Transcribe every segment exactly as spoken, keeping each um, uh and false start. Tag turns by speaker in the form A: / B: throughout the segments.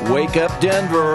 A: Wake Up Denver.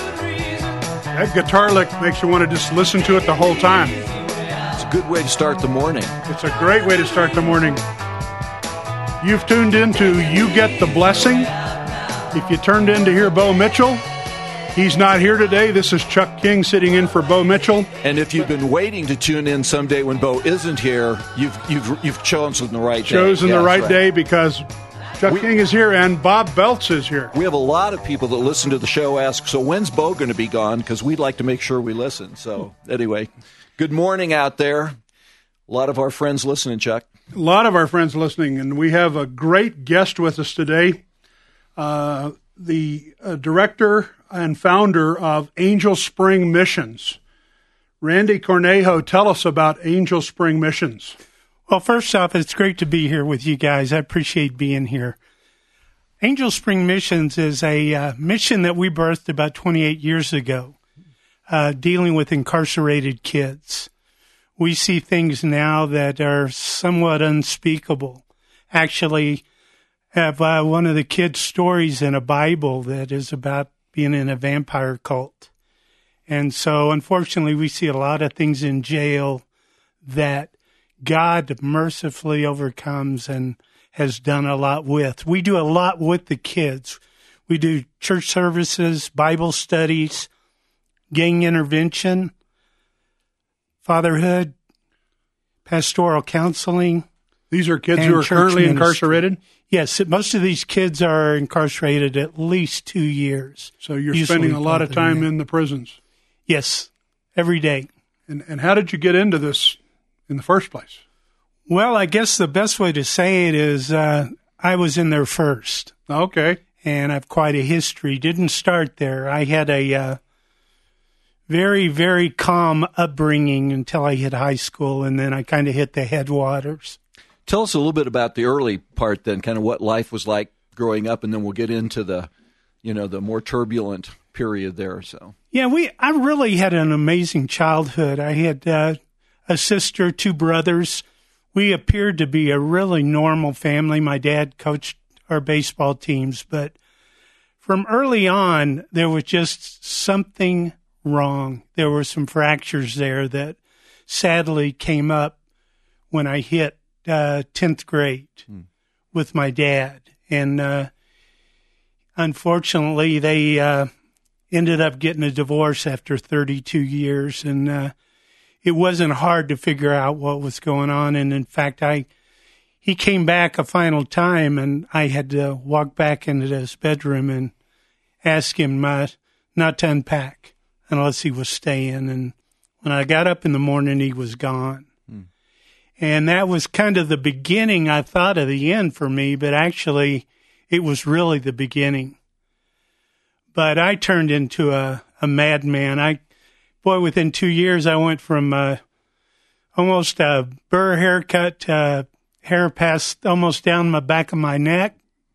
B: That guitar lick makes you want to just listen to it the whole time.
A: It's a good way to start the morning.
B: It's a great way to start the morning. You've tuned into You Get the Blessing. If you turned in to hear Bo Mitchell, he's not here today. This is Chuck King sitting in for Bo Mitchell.
A: And if you've been waiting to tune in someday when Bo isn't here, you've you've you've chosen the right day.
B: Chosen
A: yeah,
B: the right,
A: right
B: day because Chuck
A: we,
B: King is here and Bob Belts is here.
A: We have a lot of people that listen to the show ask, so when's Bo going to be gone? Because we'd like to make sure we listen. So anyway, good morning out there. A lot of our friends listening, Chuck.
B: A lot of our friends listening, and we have a great guest with us today. Uh, the uh, director and founder of Angel Spring Missions. Randy Cornejo, tell us about Angel Spring Missions.
C: Well, first off, it's great to be here with you guys. I appreciate being here. Angel Spring Missions is a uh, mission that we birthed about twenty-eight years ago, uh, dealing with incarcerated kids. We see things now that are somewhat unspeakable. Actually, have uh, one of the kids' stories in a Bible that is about being in a vampire cult. And so, unfortunately, we see a lot of things in jail that God mercifully overcomes and has done a lot with. We do a lot with the kids. We do church services, Bible studies, gang intervention, fatherhood, pastoral counseling.
B: These are kids who are currently
C: ministry.
B: incarcerated?
C: Yes, most of these kids are incarcerated at least two years.
B: So you're spending a lot of time in the prisons?
C: Yes, every day.
B: And and how did you get into this in the first place?
C: Well, I guess the best way to say it is uh, I was in there first.
B: Okay.
C: And I've quite a history. Didn't start there. I had a uh, very, very calm upbringing until I hit high school, and then I kind of hit the headwaters.
A: Tell us a little bit about the early part then, kind of what life was like growing up, and then we'll get into the, you know, the more turbulent period there. So
C: yeah, we I really had an amazing childhood. I had uh, a sister, two brothers. We appeared to be a really normal family. My dad coached our baseball teams, but from early on, there was just something wrong. There were some fractures there that sadly came up when I hit uh, tenth grade hmm. with my dad. And uh, unfortunately, they uh, ended up getting a divorce after thirty-two years, and uh, it wasn't hard to figure out what was going on. And in fact, I he came back a final time, and I had to walk back into his bedroom and ask him uh, not to unpack unless he was staying. And when I got up in the morning, he was gone. Hmm. And that was kind of the beginning, I thought, of the end for me, but actually it was really the beginning. But I turned into a, a madman. I Boy, within two years, I went from uh, almost a burr haircut, uh, hair passed almost down the back of my neck.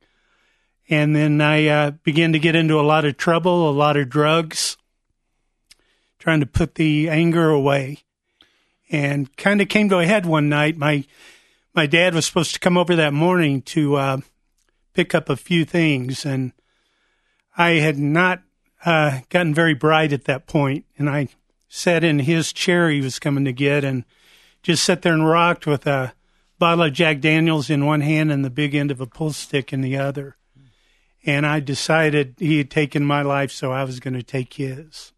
C: And then I uh, began to get into a lot of trouble, a lot of drugs, trying to put the anger away. And kind of came to a head one night. My my dad was supposed to come over that morning to uh, pick up a few things, and I had not uh, gotten very bright at that point. And I sat in his chair he was coming to get and just sat there and rocked with a bottle of Jack Daniels in one hand and the big end of a pool stick in the other. And I decided he had taken my life, so I was going to take his.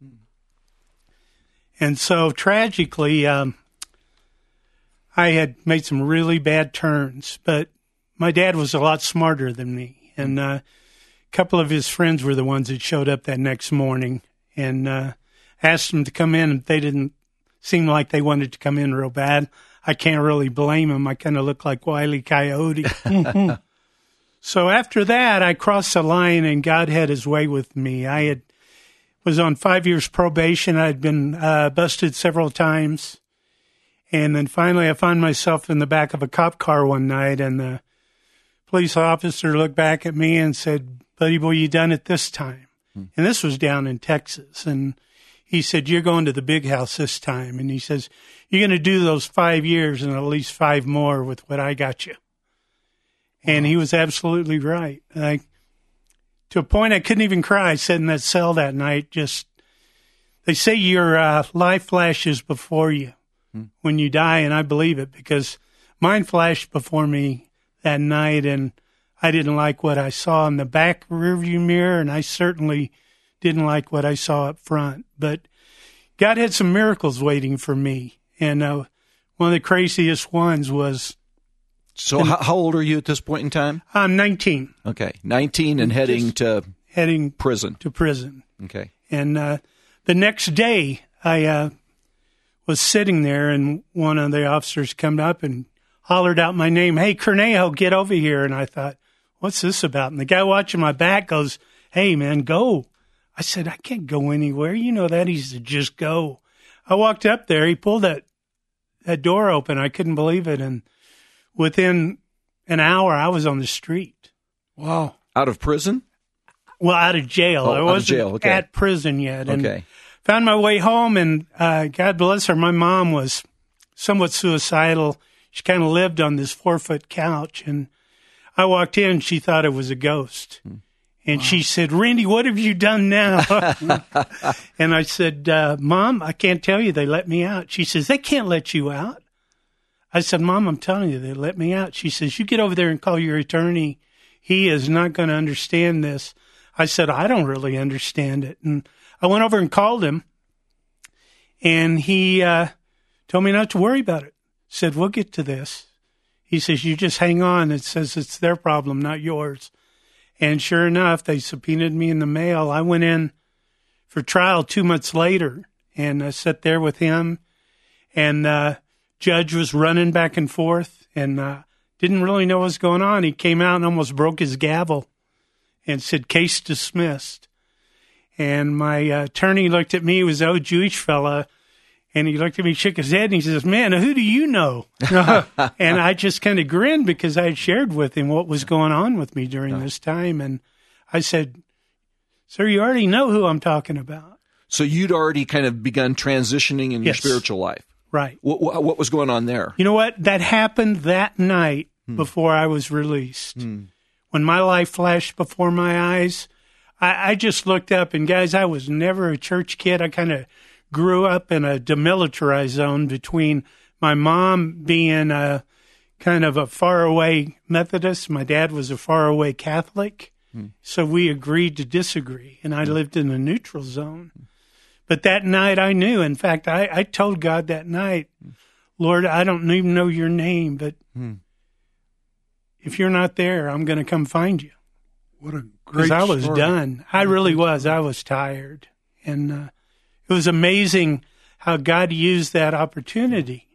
C: And so tragically, um, I had made some really bad turns, but my dad was a lot smarter than me. And uh, a couple of his friends were the ones that showed up that next morning and uh, asked them to come in, and they didn't seem like they wanted to come in real bad. I can't really blame them. I kind of look like Wile E. Coyote. So after that, I crossed the line, and God had his way with me. I had was on five years probation. I'd been uh, busted several times. And then finally I found myself in the back of a cop car one night, and the police officer looked back at me and said, "Buddy boy, you done it this time." Hmm. And this was down in Texas. And he said, "You're going to the big house this time." And he says, "You're going to do those five years and at least five more with what I got you." Wow. And he was absolutely right. I to a point I couldn't even cry. I sat in that cell that night. Just they say your uh, life flashes before you hmm. when you die, and I believe it because mine flashed before me that night, and I didn't like what I saw in the back rearview mirror, and I certainly didn't like what I saw up front. But God had some miracles waiting for me, and uh, one of the craziest ones was.
A: So and, how, how old are you at this point in time?
C: I'm nineteen.
A: Okay, nineteen and heading Just to
C: heading
A: prison.
C: To prison.
A: Okay.
C: And uh, the next day, I uh, was sitting there, and one of the officers come up and hollered out my name. Hey, Cornejo, get over here. And I thought, what's this about? And the guy watching my back goes, hey, man, go. I said, I can't go anywhere. You know that. He said, just go. I walked up there. He pulled that that door open. I couldn't believe it. And within an hour, I was on the street.
B: Wow.
A: Out of prison?
C: Well, out of jail.
A: Oh,
C: I
A: out
C: wasn't
A: of jail. Okay.
C: at prison yet. And
A: okay.
C: Found my way home, and uh, God bless her, my mom was somewhat suicidal. She kind of lived on this four-foot couch, and I walked in, she thought it was a ghost. Hmm. And wow. She said, Randy, what have you done now? And I said, uh, Mom, I can't tell you. They let me out. She says, they can't let you out. I said, Mom, I'm telling you, they let me out. She says, you get over there and call your attorney. He is not going to understand this. I said, I don't really understand it. And I went over and called him, and he uh, told me not to worry about it. Said, we'll get to this. He says, you just hang on. It says it's their problem, not yours. And sure enough, they subpoenaed me in the mail. I went in for trial two months later, and I sat there with him, and uh judge was running back and forth and uh, didn't really know what was going on. He came out and almost broke his gavel and said, case dismissed. And my uh, attorney looked at me, he was an old Jewish fella, and he looked at me, shook his head, and he says, man, who do you know? And I just kind of grinned because I had shared with him what was going on with me during this time. And I said, sir, you already know who I'm talking about.
A: So you'd already kind of begun transitioning in
C: yes.
A: your spiritual life.
C: Right.
A: What, what was going on there?
C: You know what? That happened that night hmm. before I was released. Hmm. When my life flashed before my eyes, I, I just looked up, and guys, I was never a church kid. I kind of grew up in a demilitarized zone between my mom being a kind of a faraway Methodist. My dad was a faraway Catholic. Hmm. So we agreed to disagree, and I hmm. lived in a neutral zone. But that night I knew. In fact, I, I told God that night, Lord, I don't even know your name, but hmm. if you're not there, I'm going to come find you.
B: What a great story. Because
C: I was done. I really was. I was tired. And uh, it was amazing how God used that opportunity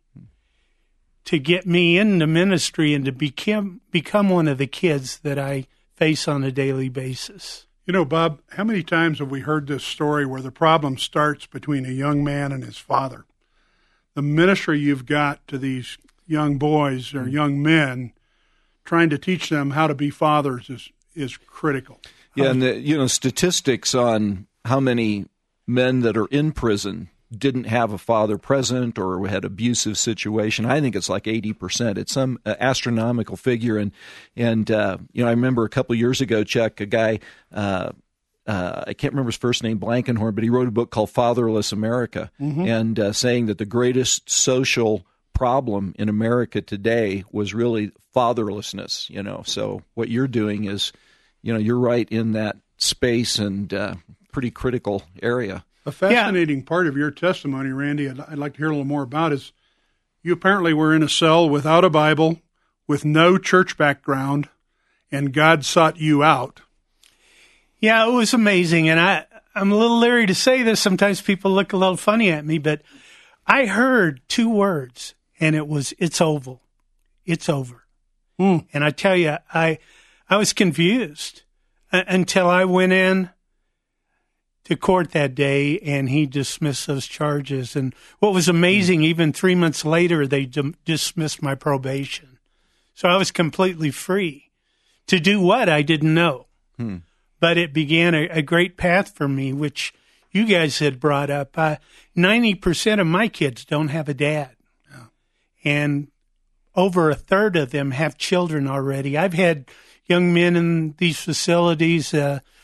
C: to get me into ministry and to become, become one of the kids that I face on a daily basis.
B: You know, Bob, how many times have we heard this story where the problem starts between a young man and his father? The ministry you've got to these young boys or young men, trying to teach them how to be fathers is, is critical.
A: Yeah, and the, you know, statistics on how many men that are in prison didn't have a father present or had abusive situation, I think it's like eighty percent. It's some uh, astronomical figure. And, and uh, you know, I remember a couple of years ago, Chuck, a guy, uh, uh, I can't remember his first name, Blankenhorn, but he wrote a book called Fatherless America, mm-hmm. and uh, saying that the greatest social problem in America today was really fatherlessness, you know. So what you're doing is, you know, you're right in that space and uh, pretty critical area.
B: A fascinating yeah. part of your testimony, Randy, I'd, I'd like to hear a little more about is you apparently were in a cell without a Bible, with no church background, and God sought you out.
C: Yeah, it was amazing, and I, I'm a little leery to say this. Sometimes people look a little funny at me, but I heard two words, and it was, it's over. It's over. Mm. And I tell you, I, I was confused uh, until I went in to court that day, and he dismissed those charges. And what was amazing, even three months later, they d- dismissed my probation. So I was completely free to do what I didn't know. Hmm. But it began a, a great path for me, which you guys had brought up. Uh, ninety percent of my kids don't have a dad. Yeah. And over a third of them have children already. I've had young men in these facilities, uh,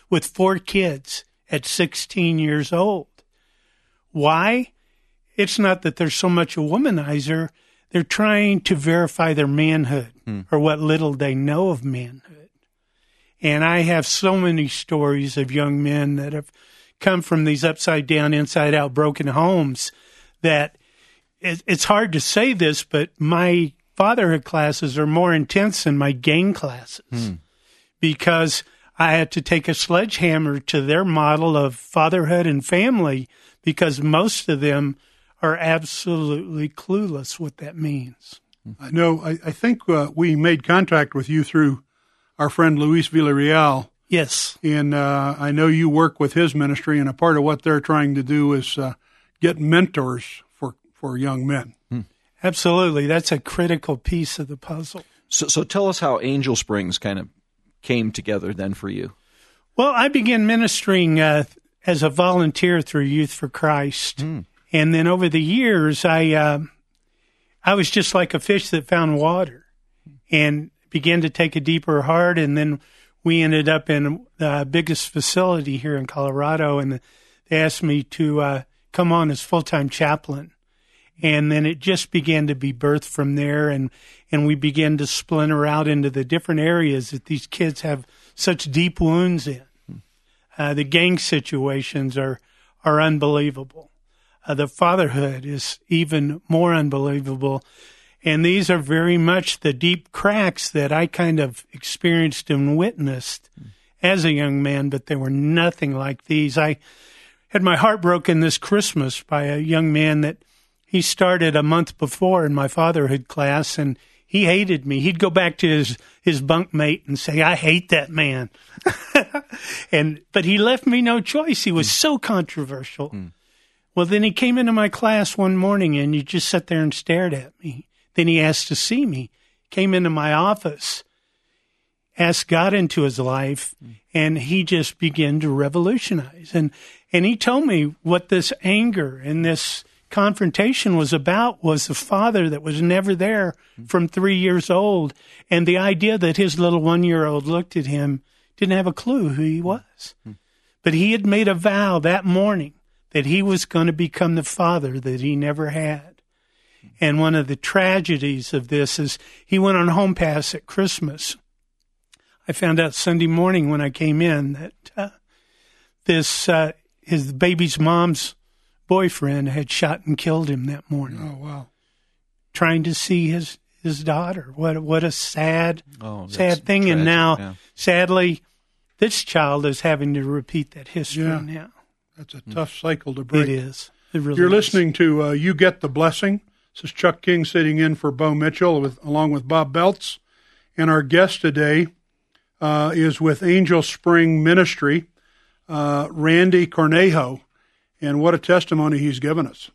C: with four kids at sixteen years old. Why? It's not that they're so much a womanizer. They're trying to verify their manhood hmm. or what little they know of manhood. And I have so many stories of young men that have come from these upside down, inside out, broken homes that it, it's hard to say this, but my fatherhood classes are more intense than my gang classes hmm. because I had to take a sledgehammer to their model of fatherhood and family because most of them are absolutely clueless what that means.
B: I know. I, I think uh, we made contact with you through our friend Luis Villarreal.
C: Yes.
B: And uh, I know you work with his ministry, and a part of what they're trying to do is uh, get mentors for, for young men.
C: Hmm. Absolutely. That's a critical piece of the puzzle.
A: So, so tell us how Angel Springs kind of came together then for you.
C: Well, I began ministering uh, as a volunteer through Youth for Christ. Hmm. And then over the years, I uh, I was just like a fish that found water and began to take a deeper heart. And then we ended up in the biggest facility here in Colorado, and they asked me to uh, come on as full-time chaplain. And then it just began to be birthed from there, and, and we began to splinter out into the different areas that these kids have such deep wounds in. Uh, the gang situations are, are unbelievable. Uh, the fatherhood is even more unbelievable. And these are very much the deep cracks that I kind of experienced and witnessed mm. as a young man, but they were nothing like these. I had my heart broken this Christmas by a young man that he started a month before in my fatherhood class, and he hated me. He'd go back to his, his bunkmate and say, I hate that man. and But he left me no choice. He was mm. so controversial. Mm. Well, then he came into my class one morning, and he just sat there and stared at me. Then he asked to see me, came into my office, asked God into his life, and he just began to revolutionize. And, and he told me what this anger and this confrontation was about was the father that was never there from three years old, and the idea that his little one-year-old looked at him, didn't have a clue who he was. But he had made a vow that morning that he was going to become the father that he never had. And one of the tragedies of this is he went on home pass at Christmas. I found out Sunday morning when I came in that uh, this uh, his baby's mom's boyfriend had shot and killed him that morning.
B: Oh, wow.
C: Trying to see his, his daughter. What, what a sad,
A: oh,
C: sad thing.
A: Tragic,
C: and now,
A: yeah.
C: sadly, this child is having to repeat that history
B: yeah.
C: now.
B: That's a tough cycle to break.
C: It is. It really
B: You're
C: is.
B: listening to uh, You Get the Blessing. This is Chuck King sitting in for Bo Mitchell with, along with Bob Beltz. And our guest today uh, is with Angel Spring Ministry, uh, Randy Cornejo. And what a testimony he's given us.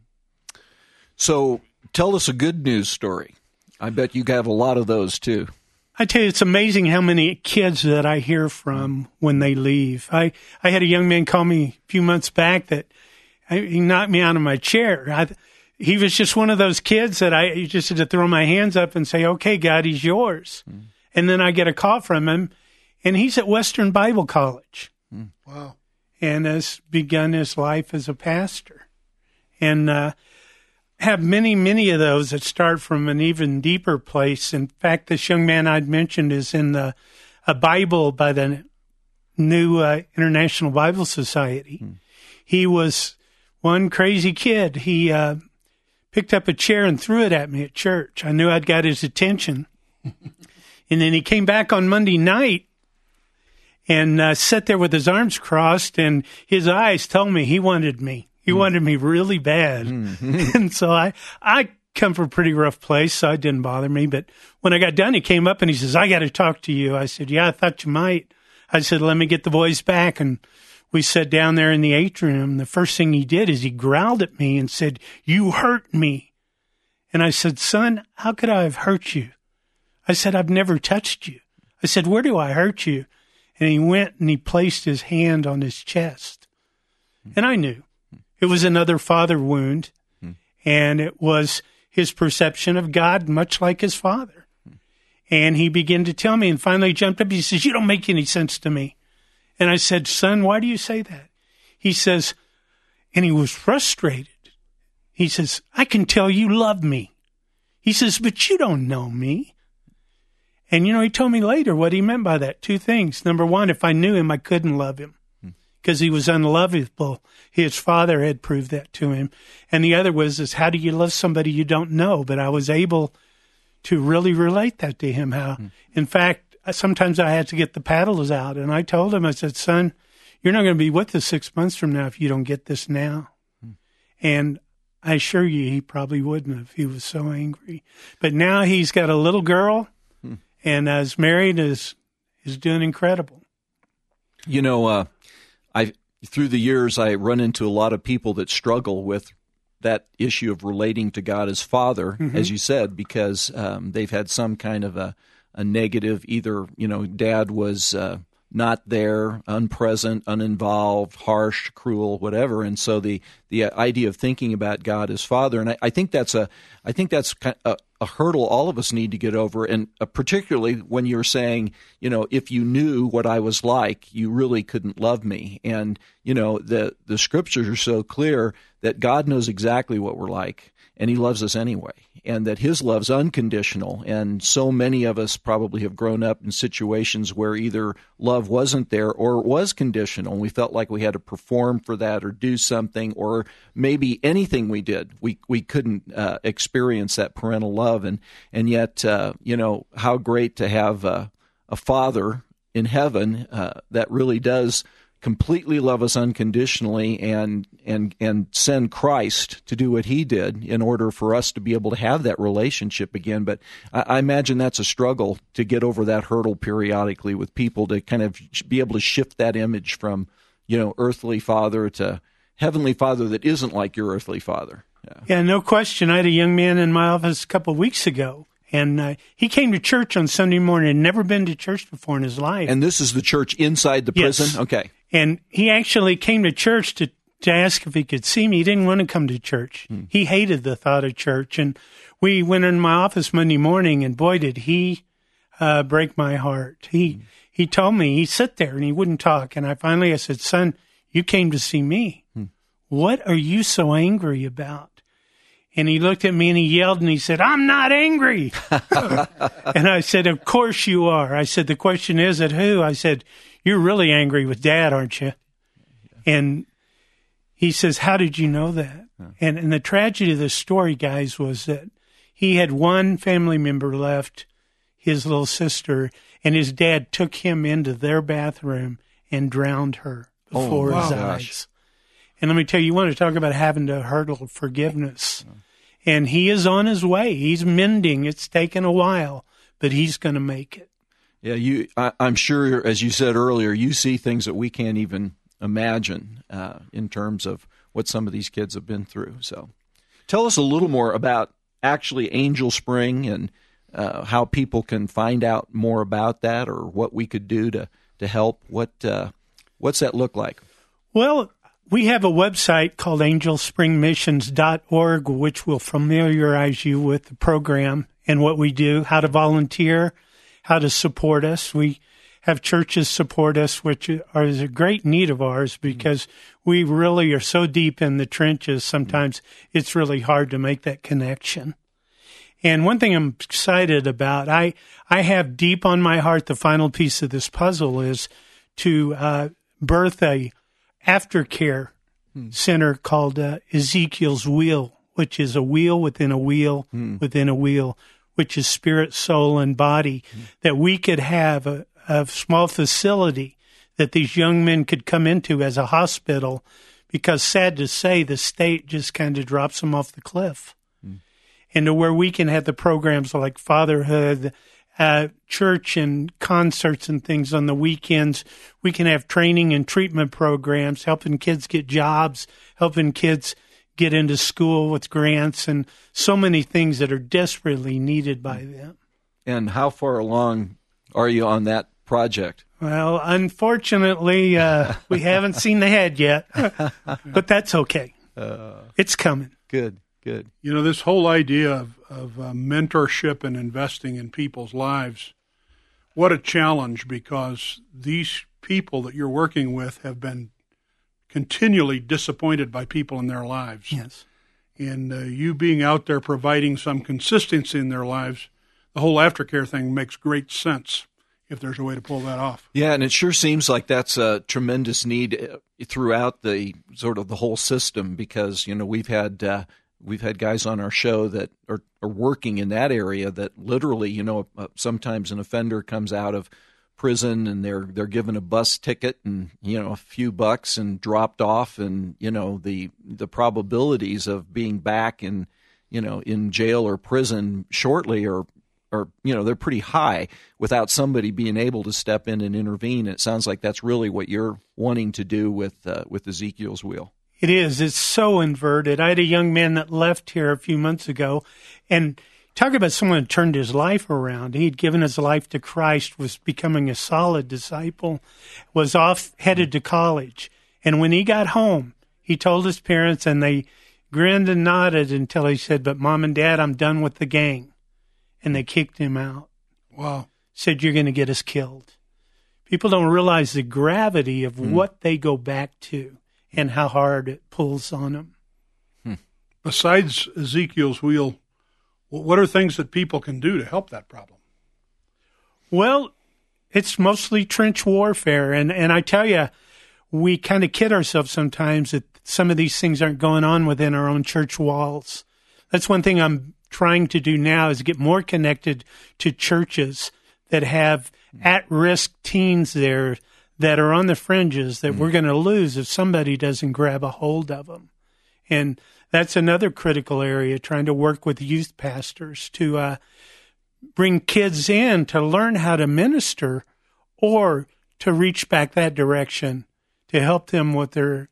A: So tell us a good news story. I bet you have a lot of those too.
C: I tell you, it's amazing how many kids that I hear from when they leave. I, I had a young man call me a few months back that I, he knocked me out of my chair. I, he was just one of those kids that I just had to throw my hands up and say, okay, God, he's yours. Mm. And then I get a call from him, and he's at Western Bible College.
B: Mm. Wow.
C: And has begun his life as a pastor. And uh, have many, many of those that start from an even deeper place. In fact, this young man I'd mentioned is in the, a Bible by the new uh, International Bible Society. Hmm. He was one crazy kid. He uh, picked up a chair and threw it at me at church. I knew I'd got his attention. And then he came back on Monday night and uh, sat there with his arms crossed, and his eyes told me he wanted me. He mm. wanted me really bad. Mm-hmm. And so I, I come from a pretty rough place, so it didn't bother me. But when I got done, he came up and he says, I got to talk to you. I said, yeah, I thought you might. I said, let me get the boys back. And we sat down there in the atrium. The first thing he did is he growled at me and said, you hurt me. And I said, son, how could I have hurt you? I said, I've never touched you. I said, where do I hurt you? And he went and he placed his hand on his chest. And I knew it was another father wound. And it was his perception of God, much like his father. And he began to tell me, and finally jumped up. He says, you don't make any sense to me. And I said, son, why do you say that? He says, and he was frustrated. He says, I can tell you love me. He says, but you don't know me. And, you know, he told me later what he meant by that. Two things. Number one, if I knew him, I couldn't love him because he was unlovable. His father had proved that to him. And the other was, is how do you love somebody you don't know? But I was able to really relate that to him. How, mm. in fact, sometimes I had to get the paddles out. And I told him, I said, son, you're not going to be with us six months from now if you don't get this now. Mm. And I assure you, he probably wouldn't have. He was so angry. But now he's got a little girl. And as married, is is doing incredible.
A: You know, uh, I through the years, I run into a lot of people that struggle with that issue of relating to God as Father, mm-hmm. as you said, because um, they've had some kind of a, a negative, either, you know, Dad was uh, not there, unpresent, uninvolved, harsh, cruel, whatever. And so the the idea of thinking about God as Father, and I, I think that's a I think that's kind of a, a hurdle all of us need to get over, and uh, particularly when you're saying, you know, if you knew what I was like, you really couldn't love me. And, you know, the the scriptures are so clear that God knows exactly what we're like, and he loves us anyway, and that his love's unconditional. And so many of us probably have grown up in situations where either love wasn't there or it was conditional, and we felt like we had to perform for that or do something, or maybe anything we did, we we couldn't uh, experience that parental love. And and yet, uh, you know, how great to have uh, a Father in heaven uh, that really does completely love us unconditionally and and and send Christ to do what he did in order for us to be able to have that relationship again. But I, I imagine that's a struggle to get over that hurdle periodically with people, to kind of be able to shift that image from, you know, earthly father to heavenly Father that isn't like your earthly father. Yeah.
C: yeah, no question. I had a young man in my office a couple of weeks ago, and uh, he came to church on Sunday morning, had never been to church before in his life.
A: And this is the church inside the prison?
C: Yes.
A: Okay.
C: And he actually came to church to, to ask if he could see me. He didn't want to come to church. Hmm. He hated the thought of church. And we went in my office Monday morning, and boy, did he uh, break my heart. He hmm. he told me, he'd sit there and he wouldn't talk. And I finally, I said, son, you came to see me. Hmm. What are you so angry about? And he looked at me and he yelled and he said, I'm not angry. And I said, of course you are. I said, the question is at who? I said, you're really angry with Dad, aren't you? And he says, how did you know that? Yeah. And, and the tragedy of the story, guys, was that he had one family member left, his little sister, and his dad took him into their bathroom and drowned her before oh, his wow. eyes. And let me tell you, you want to talk about having to hurdle forgiveness. Yeah. And he is on his way. He's mending. It's taken a while, but he's going to make it.
A: Yeah, you. I, I'm sure, as you said earlier, you see things that we can't even imagine uh, in terms of what some of these kids have been through. So tell us a little more about actually Angel Spring and uh, how people can find out more about that, or what we could do to, to help. What uh, What's that look like?
C: Well, we have a website called angel spring missions dot org, which will familiarize you with the program and what we do, how to volunteer, how to support us. We have churches support us, which are a great need of ours because we really are so deep in the trenches. Sometimes it's really hard to make that connection. And one thing I'm excited about, I, I have deep on my heart, the final piece of this puzzle is to uh, birth a aftercare hmm. center called uh, Ezekiel's Wheel, which is a wheel within a wheel hmm. within a wheel, which is spirit, soul, and body, hmm. that we could have a, a small facility that these young men could come into as a hospital, because sad to say, the state just kind of drops them off the cliff. Hmm. And to where we can have the programs like fatherhood, Uh, church and concerts and things on the weekends. We can have training and treatment programs, helping kids get jobs, helping kids get into school with grants, and so many things that are desperately needed by them.
A: And how far along are you on that project?
C: Well, unfortunately, uh, we haven't seen the head yet, but that's okay. Uh, it's coming.
A: Good. Good.
B: You know, this whole idea of, of uh, mentorship and investing in people's lives, what a challenge, because these people that you're working with have been continually disappointed by people in their lives.
C: Yes.
B: And uh, you being out there providing some consistency in their lives, the whole aftercare thing makes great sense if there's a way to pull that off.
A: Yeah, and it sure seems like that's a tremendous need throughout the sort of the whole system, because, you know, we've had uh, we've had guys on our show that are, are working in that area that literally, you know, uh, sometimes an offender comes out of prison and they're they're given a bus ticket and, you know, a few bucks and dropped off, and, you know, the the probabilities of being back in, you know, in jail or prison shortly are are, you know, they're pretty high without somebody being able to step in and intervene. It sounds like that's really what you're wanting to do with uh, with Ezekiel's Wheel.
C: It is. It's so inverted. I had a young man that left here a few months ago, and talk about someone who turned his life around. He'd given his life to Christ, was becoming a solid disciple, was off headed to college. And when he got home, he told his parents, and they grinned and nodded until he said, "But Mom and Dad, I'm done with the gang." And they kicked him out.
B: Wow.
C: Said, "You're going to get us killed." People don't realize the gravity of mm. what they go back to and how hard it pulls on them.
B: Hmm. Besides Ezekiel's Wheel, what are things that people can do to help that problem?
C: Well, it's mostly trench warfare. And, and I tell you, we kind of kid ourselves sometimes that some of these things aren't going on within our own church walls. That's one thing I'm trying to do now, is get more connected to churches that have at-risk teens there that are on the fringes that mm. we're going to lose if somebody doesn't grab a hold of them. And that's another critical area, trying to work with youth pastors to uh, bring kids in to learn how to minister or to reach back that direction to help them with their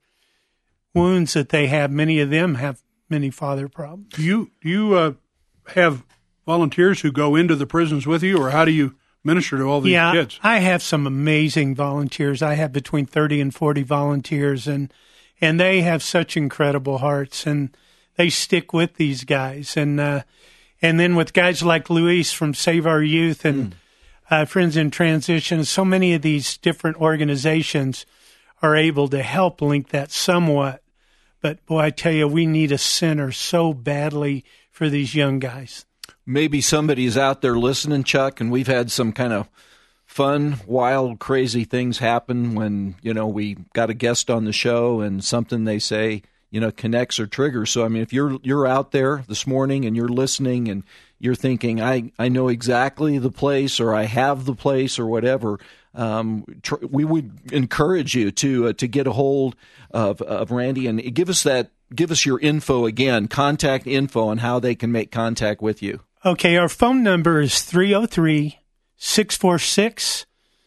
C: wounds that they have. Many of them have many father problems.
B: Do you, do you uh, have volunteers who go into the prisons with you, or how do you minister to all these
C: yeah,
B: kids?
C: I have some amazing volunteers. I have between thirty and forty volunteers, and and they have such incredible hearts, and they stick with these guys. And uh, and then with guys like Luis from Save Our Youth and mm. uh, Friends in Transition, so many of these different organizations are able to help link that somewhat. But, boy, I tell you, we need a center so badly for these young guys.
A: Maybe somebody's out there listening, Chuck, and we've had some kind of fun, wild, crazy things happen when, you know, we got a guest on the show and something they say, you know, connects or triggers. So, I mean, if you're you're out there this morning and you're listening and you're thinking, I, I know exactly the place, or I have the place, or whatever, um, tr- we would encourage you to uh, to get a hold of, of Randy and give us that, give us your info again, contact info on how they can make contact with you.
C: Okay, our phone number is three oh three, six four six,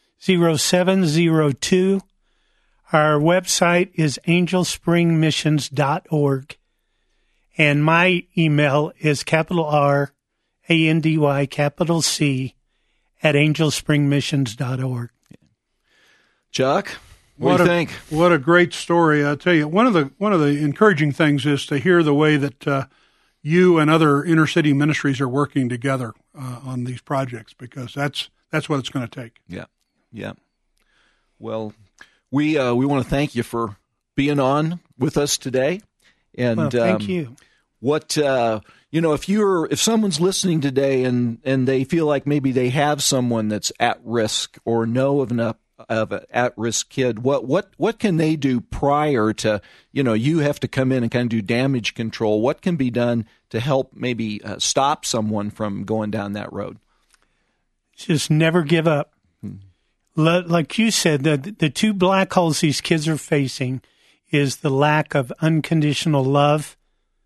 C: oh seven oh two. Our website is angel spring missions dot org. And my email is capital R, A N D Y, capital C, at angel spring missions dot org.
A: Chuck, what,
B: what
A: do you
B: a,
A: think?
B: What a great story. I'll tell you, one of the one of the encouraging things is to hear the way that uh, you and other inner city ministries are working together uh, on these projects, because that's that's what it's going to take.
A: Yeah, yeah. Well, we uh, we want to thank you for being on with us today. And
C: well, thank
A: um,
C: you.
A: What uh, you know, if you're if someone's listening today and and they feel like maybe they have someone that's at risk or know of an of an at-risk kid, what what what can they do prior to, you know, you have to come in and kind of do damage control? What can be done to help maybe uh, stop someone from going down that road?
C: Just never give up. Hmm. Like you said, the the two black holes these kids are facing is the lack of unconditional love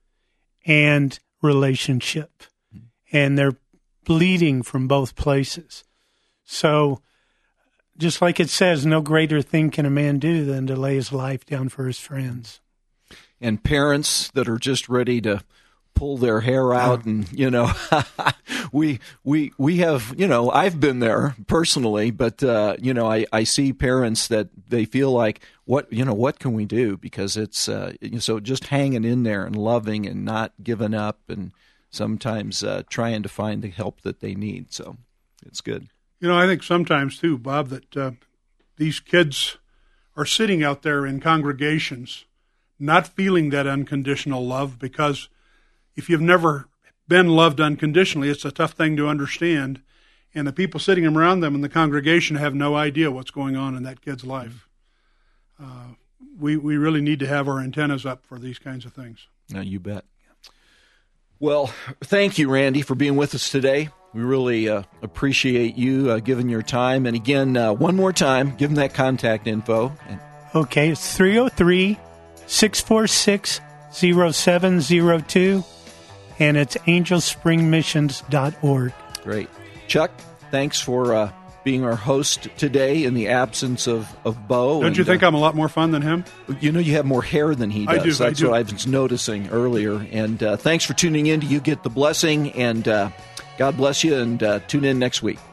C: and relationship. Hmm. And they're bleeding from both places. So just like it says, no greater thing can a man do than to lay his life down for his friends.
A: And parents that are just ready to pull their hair out, and you know, we we we have, you know, I've been there personally, but uh, you know, I, I see parents that they feel like, what you know, what can we do? Because it's uh, so just hanging in there and loving and not giving up, and sometimes uh, trying to find the help that they need. So it's good.
B: You know, I think sometimes too, Bob, that uh, these kids are sitting out there in congregations not feeling that unconditional love, because if you've never been loved unconditionally, it's a tough thing to understand. And the people sitting around them in the congregation have no idea what's going on in that kid's life. Uh, we, we really need to have our antennas up for these kinds of things.
A: No, you bet. Well, thank you, Randy, for being with us today. We really uh, appreciate you uh, giving your time. And again, uh, one more time, give them that contact info. And-
C: okay, it's three oh three, six four six, oh seven oh two, and it's angel spring missions dot org.
A: Great. Chuck, thanks for uh, being our host today in the absence of, of Bo.
B: Don't
A: and,
B: you think
A: uh,
B: I'm a lot more fun than him?
A: You know, you have more hair than he does.
B: I do,
A: That's
B: I do.
A: what I was noticing earlier. And uh, thanks for tuning in to You Get the Blessing, and uh, God bless you, and uh, tune in next week.